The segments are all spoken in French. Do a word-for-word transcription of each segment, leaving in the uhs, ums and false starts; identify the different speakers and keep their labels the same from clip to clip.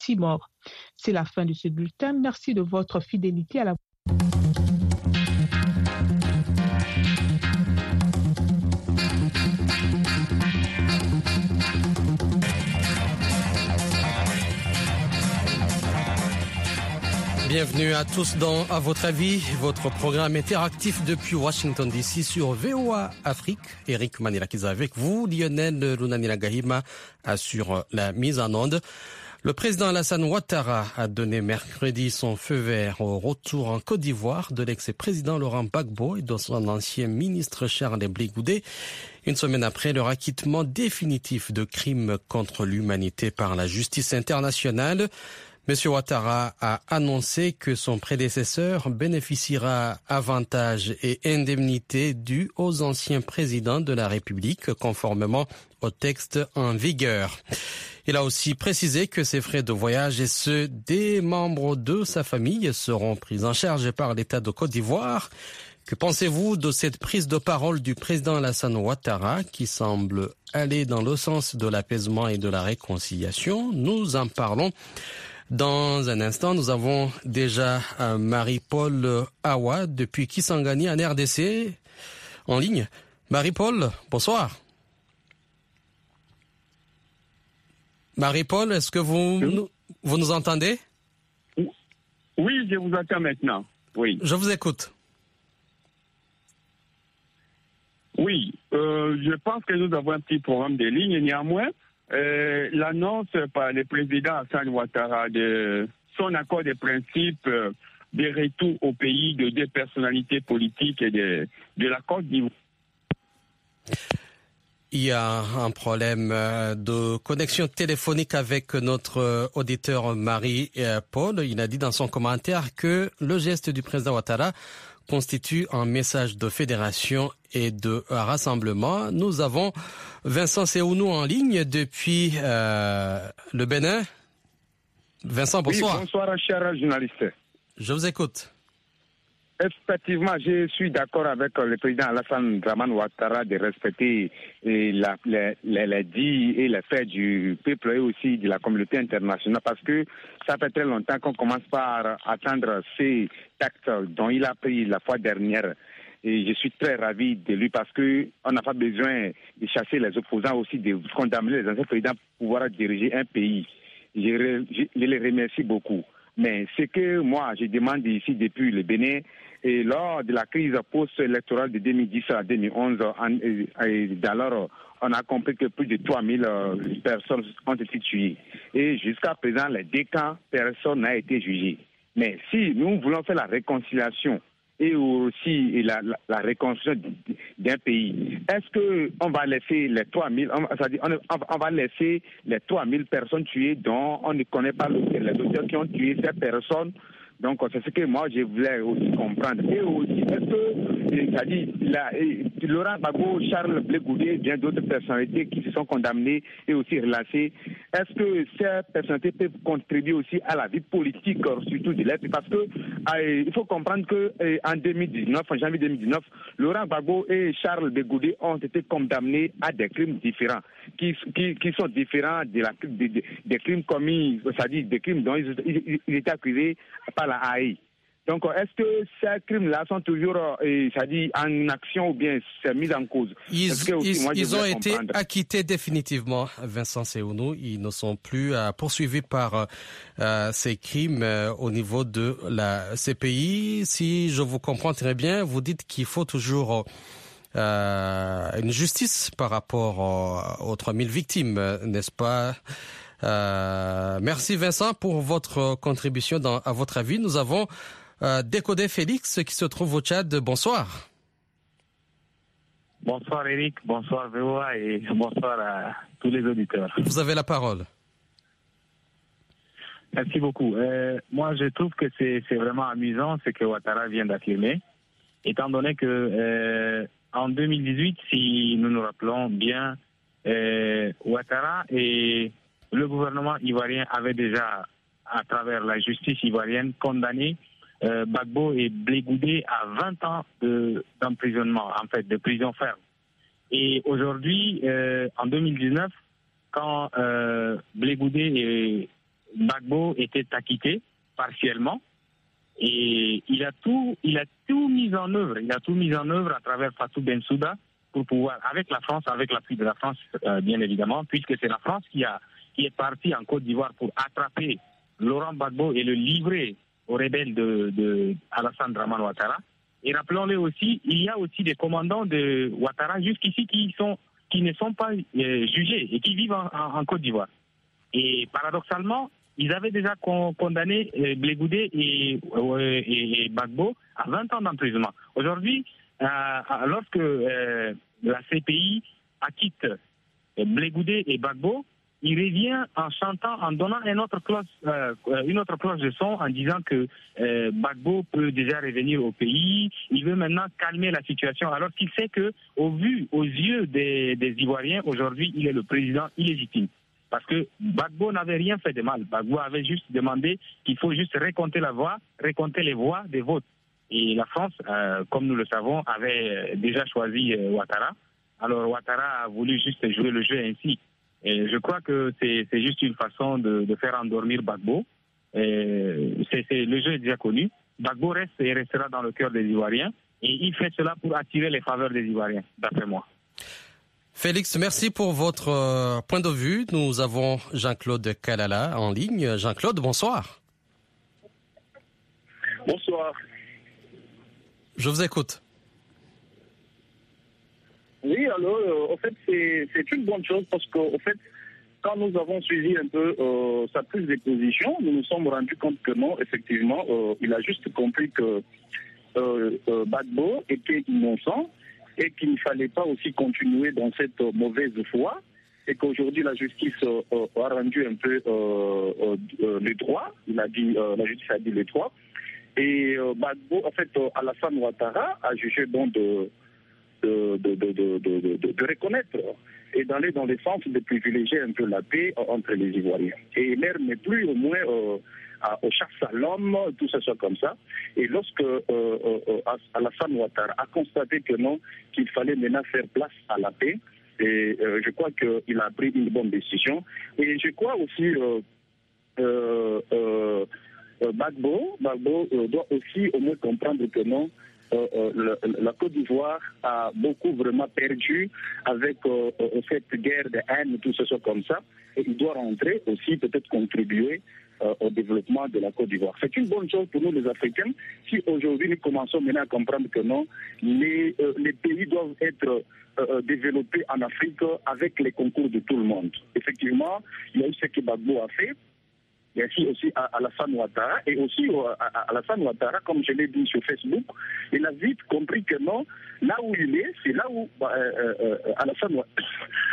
Speaker 1: Timor. C'est la fin de ce bulletin. Merci de votre fidélité à la
Speaker 2: Bienvenue à tous dans À votre avis, votre programme interactif depuis Washington D C sur V O A Afrique. Eric Manilakiza avec vous, Lionel Runaniragahima assure la mise en onde. Le président Alassane Ouattara a donné mercredi son feu vert au retour en Côte d'Ivoire de l'ex-président Laurent Gbagbo et de son ancien ministre Charles Blé Goudé, une semaine après leur acquittement définitif de crimes contre l'humanité par la justice internationale. Monsieur Ouattara a annoncé que son prédécesseur bénéficiera avantages et indemnités dus aux anciens présidents de la République, conformément au texte en vigueur. Il a aussi précisé que ses frais de voyage et ceux des membres de sa famille seront pris en charge par l'État de Côte d'Ivoire. Que pensez-vous de cette prise de parole du président Alassane Ouattara qui semble aller dans le sens de l'apaisement et de la réconciliation? Nous en parlons dans un instant. Nous avons déjà Marie-Paul Awa depuis Kisangani en R D C en ligne. Marie-Paul, bonsoir. Marie-Paul, est-ce que vous, oui. vous nous entendez?
Speaker 3: Oui, je vous entends maintenant. Oui.
Speaker 2: Je vous écoute.
Speaker 3: Oui, euh, je pense que nous avons un petit programme de ligne. Néanmoins, euh, l'annonce par le président Alassane Ouattara de son accord de principe euh, de retour au pays de deux personnalités politiques et de, de la Côte d'Ivoire.
Speaker 2: Il y a un problème de connexion téléphonique avec notre auditeur Marie-Paul. Il a dit dans son commentaire que le geste du président Ouattara constitue un message de fédération et de rassemblement. Nous avons Vincent Seounou en ligne depuis euh, le Bénin. Vincent, bonsoir.
Speaker 3: Oui, bonsoir, cher journaliste.
Speaker 2: Je vous écoute.
Speaker 3: Effectivement, je suis d'accord avec le président Alassane Dramane Ouattara de respecter la, les, les, les dits et les faits du peuple et aussi de la communauté internationale parce que ça fait très longtemps qu'on commence par attendre ces actes dont il a pris la fois dernière. Et je suis très ravi de lui parce qu'on n'a pas besoin de chasser les opposants, aussi de condamner les anciens présidents pour pouvoir diriger un pays. Je, je, je les remercie beaucoup. Mais ce que moi, je demande ici depuis le Bénin, et lors de la crise post-électorale de deux mille dix à deux mille onze, d'alors, on a compris que plus de trois mille personnes ont été tuées. Et jusqu'à présent, les deux cas, personne n'a été jugé. Mais si nous voulons faire la réconciliation et aussi la, la, la reconstruction d'un pays, est-ce qu'on va laisser les trois mille, c'est-à-dire on, on va laisser les trois mille personnes tuées dont on ne connaît pas les auteurs qui ont tué ces personnes? Donc, c'est ce que moi, je voulais aussi comprendre. Et aussi, est-ce que, c'est-à-dire, la, Laurent Gbagbo, Charles Blé Goudé et bien d'autres personnalités qui se sont condamnées et aussi relâchées, est-ce que ces personnalités peuvent contribuer aussi à la vie politique, surtout de l'Est? Parce que euh, il faut comprendre qu'en deux mille dix-neuf, en janvier deux mille dix-neuf, Laurent Gbagbo et Charles Blé Goudé ont été condamnés à des crimes différents, qui, qui, qui sont différents de la, de, de, des crimes commis, c'est-à-dire des crimes dont ils, ils, ils étaient accusés par la A I. Donc, est-ce que ces crimes-là sont toujours, euh, c'est-à-dire en action ou bien c'est mis en cause?
Speaker 2: Ils,
Speaker 3: que aussi,
Speaker 2: ils,
Speaker 3: moi,
Speaker 2: ils ont été
Speaker 3: comprendre.
Speaker 2: acquittés définitivement, Vincent Seounou. Ils ne sont plus euh, poursuivis par euh, ces crimes euh, au niveau de la C P I. Si je vous comprends très bien, vous dites qu'il faut toujours euh, une justice par rapport aux, aux trois mille victimes, n'est-ce pas? Euh, merci Vincent pour votre contribution dans, à votre avis. Nous avons euh, Décodé Félix qui se trouve au Tchad. Bonsoir.
Speaker 4: Bonsoir Eric, bonsoir V O A et bonsoir à tous les auditeurs.
Speaker 2: Vous avez la parole.
Speaker 4: Merci beaucoup. Euh, moi je trouve que c'est, c'est vraiment amusant ce que Ouattara vient d'affirmer, étant donné que euh, en deux mille dix-huit, si nous nous rappelons bien, euh, Ouattara et le gouvernement ivoirien avait déjà, à travers la justice ivoirienne, condamné euh, Gbagbo et Blé Goudé à vingt ans de, d'emprisonnement, en fait, de prison ferme. Et aujourd'hui, euh, en deux mille dix-neuf, quand euh, Blé Goudé et Gbagbo était acquitté partiellement et il a tout, il a tout mis en œuvre. Il a tout mis en œuvre à travers Fatou Bensouda pour pouvoir, avec la France, avec l'appui de la France, euh, bien évidemment, puisque c'est la France qui a qui est partie en Côte d'Ivoire pour attraper Laurent Gbagbo et le livrer aux rebelles de, de Alassane Dramane Ouattara. Et rappelons-le aussi, il y a aussi des commandants de Ouattara jusqu'ici qui sont qui ne sont pas euh, jugés et qui vivent en, en, en Côte d'Ivoire. Et paradoxalement, ils avaient déjà con, condamné euh, Blé Goudé et, euh, et, et Gbagbo à vingt ans d'emprisonnement. Aujourd'hui, euh, lorsque euh, la C P I acquitte euh, Blé Goudé et Gbagbo, il revient en chantant, en donnant une autre cloche, euh, une autre cloche de son, en disant que euh, Gbagbo peut déjà revenir au pays. Il veut maintenant calmer la situation, alors qu'il sait que, au vu, aux yeux des, des Ivoiriens, aujourd'hui, il est le président illégitime. Parce que Gbagbo n'avait rien fait de mal. Gbagbo avait juste demandé qu'il faut juste récompter la voix, récompter les voix des votes. Et la France, euh, comme nous le savons, avait déjà choisi euh, Ouattara. Alors Ouattara a voulu juste jouer le jeu ainsi. Et je crois que c'est, c'est juste une façon de, de faire endormir Gbagbo. Et c'est, c'est, le jeu est déjà connu. Gbagbo reste et restera dans le cœur des Ivoiriens. Et il fait cela pour attirer les faveurs des Ivoiriens, d'après moi.
Speaker 2: Félix, merci pour votre euh, point de vue. Nous avons Jean-Claude Kalala en ligne. Jean-Claude, bonsoir.
Speaker 5: Bonsoir.
Speaker 2: Je vous écoute.
Speaker 5: Oui, alors, euh, en fait, c'est, c'est une bonne chose parce qu'en fait, quand nous avons suivi un peu euh, sa prise de position, nous nous sommes rendus compte que non, effectivement, euh, il a juste compris que euh, euh, Gbagbo était innocent et qu'il ne fallait pas aussi continuer dans cette euh, mauvaise foi et qu'aujourd'hui la justice euh, a rendu un peu euh, euh, le droit. Il a dit, euh, la justice a dit le droit. Et euh, Gbagbo, en fait, euh, Alassane Ouattara a jugé bon de De, de, de, de, de, de, de reconnaître et d'aller dans le sens de privilégier un peu la paix entre les Ivoiriens. Et l'air n'est plus au moins euh, à, aux chasse à l'homme, tout ça soit comme ça. Et lorsque euh, euh, Alassane Ouattara a constaté que non, qu'il fallait maintenant faire place à la paix, et euh, je crois qu'il a pris une bonne décision. Et je crois aussi euh, euh, euh, Gbagbo, Gbagbo euh, doit aussi au moins comprendre que non, Euh, euh, le, la Côte d'Ivoire a beaucoup vraiment perdu avec euh, euh, cette guerre de haine, tout ce soit comme ça. Et il doit rentrer aussi, peut-être contribuer euh, au développement de la Côte d'Ivoire. C'est une bonne chose pour nous les Africains si aujourd'hui nous commençons maintenant à comprendre que non, les, euh, les pays doivent être euh, développés en Afrique avec les concours de tout le monde. Effectivement, il y a eu ce que Gbagbo a fait. Il y a aussi Alassane Ouattara et aussi Alassane Ouattara, comme je l'ai dit sur Facebook, il a vite compris que non, là où il est, c'est là où euh, euh, Alassane Ouattara,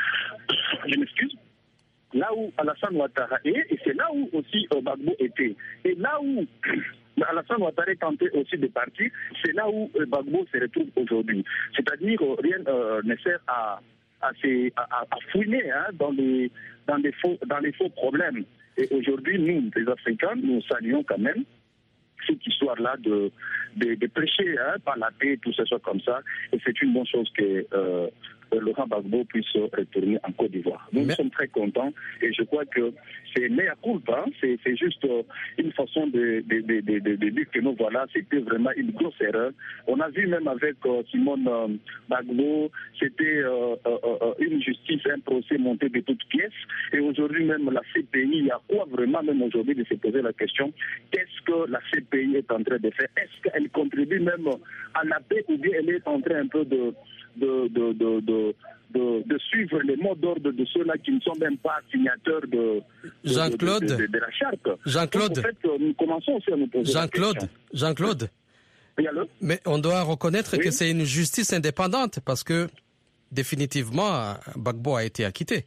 Speaker 5: je m'excuse, là où Alassane Ouattara est, et c'est là où aussi euh, Gbagbo était. Et là où Alassane Ouattara est tenté aussi de partir, c'est là où euh, Gbagbo se retrouve aujourd'hui. C'est-à-dire euh, rien euh, ne sert à, à, à, à fouiner hein, dans, les, dans, les faux, dans les faux problèmes. Et aujourd'hui, nous, les Africains, nous saluons quand même cette histoire-là de, de, de prêcher hein, par la paix, tout ça soit comme ça. Et c'est une bonne chose que euh, Laurent Gbagbo puisse retourner en Côte d'Ivoire. Nous, Mais... nous sommes très contents et je crois que c'est mea culpa, hein, c'est, c'est juste euh, une façon de, de, de, de, de, de dire que nous, voilà, c'était vraiment une grosse erreur. On a vu même avec euh, Simone euh, Gbagbo, c'était euh, euh, une justice, un procès monté de toutes pièces. Et aujourd'hui même, la C P I, il y a quoi vraiment même aujourd'hui de se poser la question, qu'est-ce que la C P I est en train de faire? Est-ce qu'elle contribue même à la paix ou bien elle est en train un peu de... De, de, de, de, de, de suivre les mots d'ordre de ceux-là qui ne sont même pas signataires de, de,
Speaker 2: Jean-Claude,
Speaker 5: de, de, de, de la charte.
Speaker 2: Jean-Claude,
Speaker 5: Donc, en fait, nous commençons aussi à nous poser
Speaker 2: Jean-Claude,
Speaker 5: la question.
Speaker 2: Jean-Claude,
Speaker 5: oui, allô?
Speaker 2: Mais on doit reconnaître
Speaker 5: oui?
Speaker 2: que c'est une justice indépendante parce que définitivement, Gbagbo a été acquitté.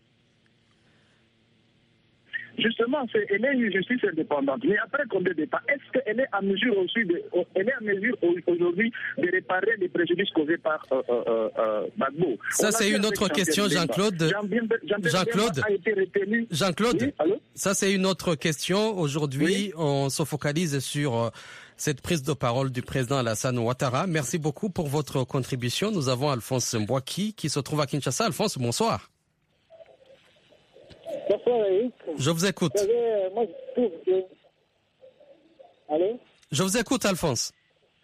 Speaker 5: Justement, c'est, elle est une justice indépendante. Mais après combien de temps, est-ce qu'elle est en mesure aussi de, elle est en mesure aujourd'hui de réparer les préjudices causés par euh, euh, euh, Gbagbo?
Speaker 2: Ça, c'est une autre question, Jean-Claude. Jean-Claude, Jean-Claude, oui, ça, c'est une autre question. Aujourd'hui, oui? On se focalise sur euh, cette prise de parole du président Alassane Ouattara. Merci beaucoup pour votre contribution. Nous avons Alphonse Mbouaki qui se trouve à Kinshasa. Alphonse, bonsoir.
Speaker 6: Bonsoir Eric.
Speaker 2: Je vous écoute.
Speaker 6: Vous savez, moi je trouve que... Allô?
Speaker 2: Je vous écoute, Alphonse.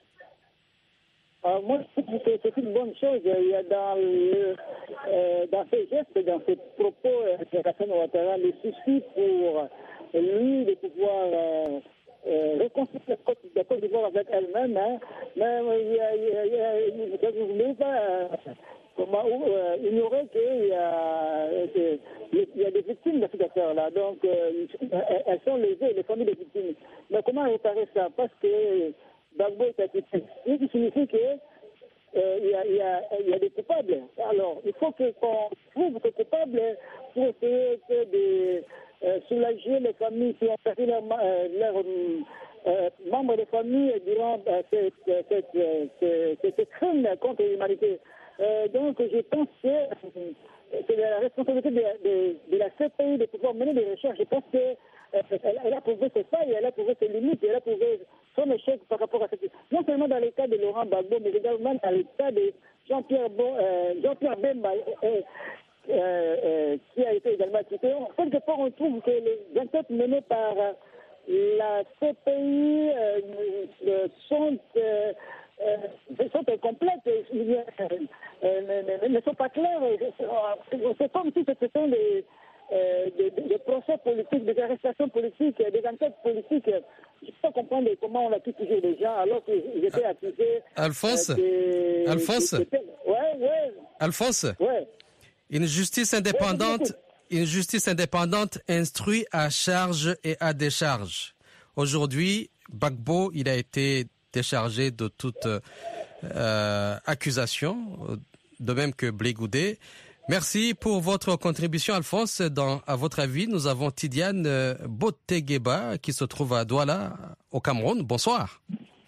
Speaker 6: Euh, moi, je trouve que c'est une bonne chose. Il y a dans, le, euh, dans ses gestes, dans ses propos, euh, Alassane Ouattara, le souci pour lui de pouvoir euh, euh, reconstruire la Côte, la Côte d'Ivoire avec elle-même. Hein. Mais euh, il y a, il y a, il y a, il y a, vous ne pouvez pas euh, comment, euh, ignorer qu'il y a, euh, il y a des victimes de cette affaire-là. Donc, euh, elles sont lésées, les familles des victimes. Mais comment réparer ça? Parce que Gbagbo est accusé. Ce qui signifie que euh, il y, a, il, y a, il y a des coupables. Alors, il faut que, qu'on trouve ces coupables pour essayer de euh, soulager les familles qui ont perdu leurs leur, euh, membres de famille durant euh, cette, cette, cette, cette, cette crime contre l'humanité. Euh, donc, je pense que euh, c'est la responsabilité de, de, de la C P I de pouvoir mener des recherches. Je pense que euh, elle, elle a prouvé ses failles, elle a prouvé ses limites, elle a prouvé son échec par rapport à cette... Non seulement dans le cas de Laurent Gbagbo, mais également dans le cas de Jean-Pierre, bon, euh, Jean-Pierre Bemba, euh, euh, euh, qui a été également acquitté. Quelque part, on trouve que les enquêtes menées par la C P I euh, sont... Euh, Euh, sont incomplètes, euh, euh, ne sont pas claires. C'est comme si c'était des, euh, des, des procès politiques, des arrestations politiques, des enquêtes politiques. Je ne peux pas comprendre comment on a pu toujours des gens alors qu'ils étaient accusés.
Speaker 2: Alphonse,
Speaker 6: euh, de,
Speaker 2: Alphonse,
Speaker 6: de, de, ouais, ouais.
Speaker 2: Alphonse,
Speaker 6: ouais.
Speaker 2: Une justice indépendante,
Speaker 6: ouais,
Speaker 2: une justice indépendante instruit à charge et à décharge. Aujourd'hui, Gbagbo, il a été déchargé de toute euh, accusation, de même que Blé Goudé. Merci pour votre contribution, Alphonse. Dans, à votre avis, nous avons Tidiane Botegueba qui se trouve à Douala, au Cameroun. Bonsoir.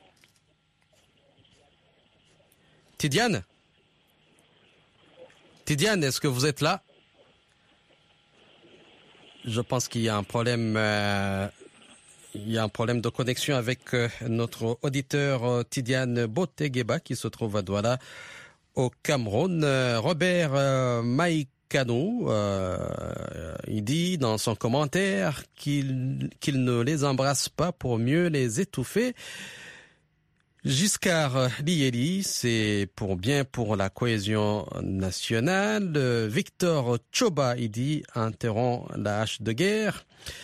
Speaker 2: Tidiane Tidiane, est-ce que vous êtes là? Je pense qu'il y a un problème... Euh, Il y a un problème de connexion avec notre auditeur Tidiane Botegueba qui se trouve à Douala au Cameroun. Robert Maïkano, euh, il dit dans son commentaire qu'il qu'il ne les embrasse pas pour mieux les étouffer. Giscard Lieli, c'est pour bien pour la cohésion nationale. Victor Tchoba, il dit, interrompt la hache de guerre.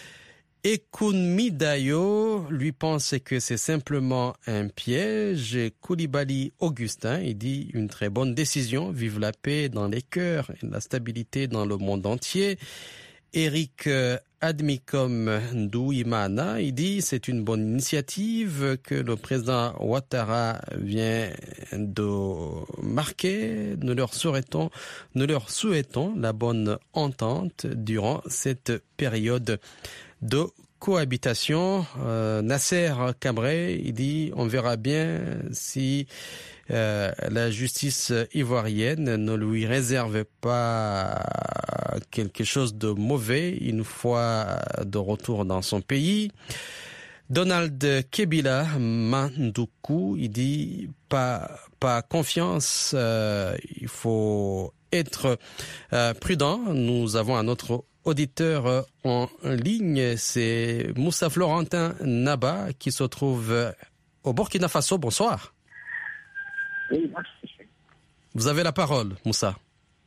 Speaker 2: Ekunmi Dayo, lui, pense que c'est simplement un piège. Koulibaly Augustin, il dit une très bonne décision. Vive la paix dans les cœurs et la stabilité dans le monde entier. Eric Admikom Ndouimana, il dit c'est une bonne initiative que le président Ouattara vient de marquer. Nous leur souhaitons, nous leur souhaitons la bonne entente durant cette période de cohabitation. Euh, Nasser Cabré, il dit on verra bien si euh, la justice ivoirienne ne lui réserve pas quelque chose de mauvais une fois de retour dans son pays. Donald Kebila Mandoukou, il dit pas pas confiance, euh, il faut être euh, prudent. Nous avons un autre auditeur en ligne, c'est Moussa Florentin Naba qui se trouve au Burkina Faso. Bonsoir.
Speaker 5: Oui,
Speaker 2: vous avez la parole, Moussa.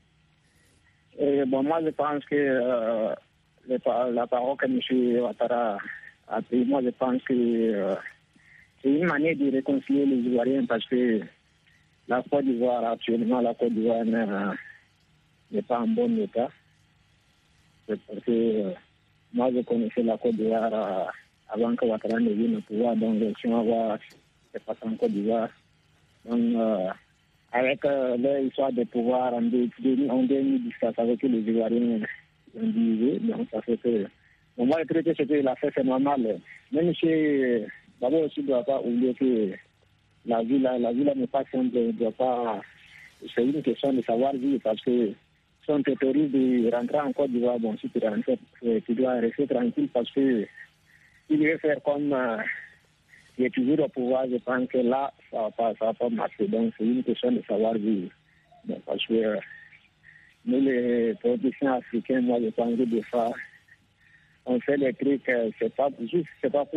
Speaker 5: Et bon, moi, je pense que euh, la parole que M. Ouattara a pris, moi, je pense que euh, c'est une manière de réconcilier les Ivoiriens parce que la Côte d'Ivoire, actuellement, la Côte d'Ivoire n'est pas en bon état. Parce que euh, moi, je connaissais la Côte d'Ivoire euh, avant que Ouattara ne vienne au pouvoir, donc je suis avoir c'est passé en Côte d'Ivoire. Donc, euh, avec euh, l'histoire de pouvoir en deux mille dix-sept, avec les Ivoiriens ont divisé, donc ça fait que... Bon, moi, je traite ce qu'il a fait, c'est normal. Même si, d'abord aussi, ne doit pas oublier que la vie là, la vie là n'est pas simple, ne doit pas... C'est une question de savoir vivre, parce que si on te autorise de rentrer en Côte d'Ivoire, bon, si tu rentres, tu dois rester tranquille, parce que il veut faire comme... Euh, il est toujours au pouvoir, je pense que là, ça ne va pas, ça va pas marcher. Donc, c'est une question de savoir vivre. Donc, parce que euh, nous, les politiciens africains, moi, je pense que des fois,
Speaker 6: on fait des trucs, c'est pas juste, c'est pas pour